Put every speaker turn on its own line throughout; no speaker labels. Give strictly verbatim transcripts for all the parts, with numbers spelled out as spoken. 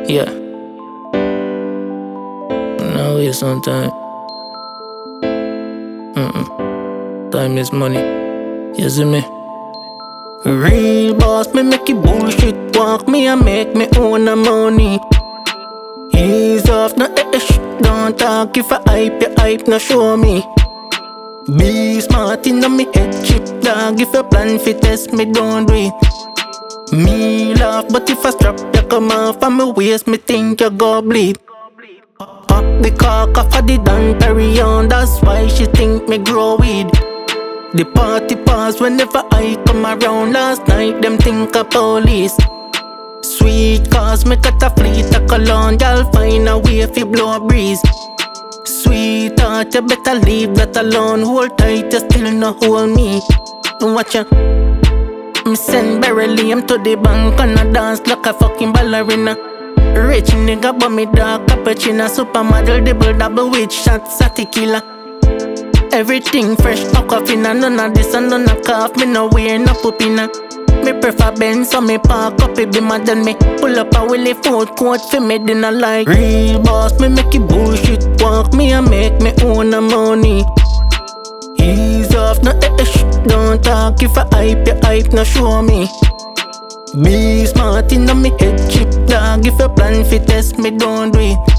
Yeah. Now waste some time. Mm-mm. Time is money. You see me? Real boss, me make it bullshit walk. Me I make me own the money. Ease off, no ish. Don't talk if I hype, you hype, no show me. Be smart in me head chip dog. If you plan fi test me, don't do it. Me laugh, but if I strap you come off on me waist, me think you go bleed. Pop the cock off of the Dan carry on. That's why she think me grow weed. The party pass whenever I come around. Last night them think of police. Sweet cause me cut a fleet a cologne. Y'all find a way fi blow a breeze. Sweetheart, you better leave that alone. Hold tight, you still no hold me. Watch ya. Me send barely him to the bank and I dance like a fucking ballerina. Rich nigga but me dark cappuccino. Supermodel double double with shots at tequila. Everything fresh, aquafina. None of this and none of cough. Me no wear no pupina. Me prefer Benz so me park up it be mad than me. Pull up a Willie food court for me dinner like real boss. Me make it bullshit walk. Me I make me own the money. Ease off, no ish. Don't talk if I hype, you hype, no show me. Be smart in me head chip dog. If you plan fi test me, don't do it.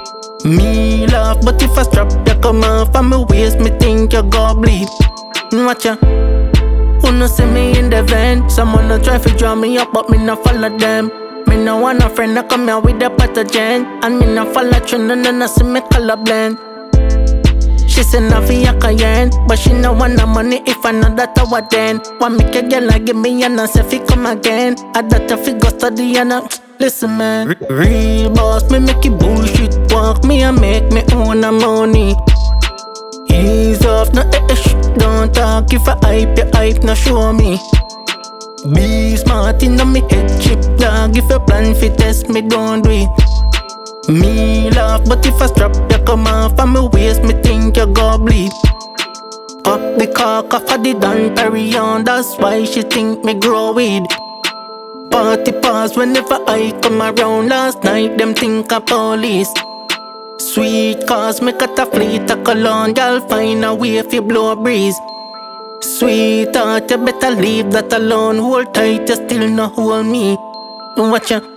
Me laugh, but if I strap you come off on me waist, me think you go bleed. Watch ya. Who no see me in the van? Someone no try fi draw me up, but me no follow them. Me no want a friend that come here with a pathogen. And me no follow trend, and no see me color blend. She say na fi a Cayenne, but she no want no money if I know that I was then. Want make a girl like give me and I say fi come again. I that I fi go study and I listen man. Real boss, me make it bullshit walk. Me I make me own the money. Ease off, no ish. Don't talk if I hype, you hype, no show me. Be smart in me head chip dog. If you plan fi test me, don't do it. Me laugh, but if I strap you come off on me waist, me think you go bleed. Pop the cock off of the Dan carry on. That's why she think me grow weed. Party pass whenever I come around. Last night them think of police. Sweet cause me cut a fleet a cologne. Y'all find a way fi blow a breeze. Sweetheart, you better leave that alone. Hold tight, you still no hold me. Watch ya.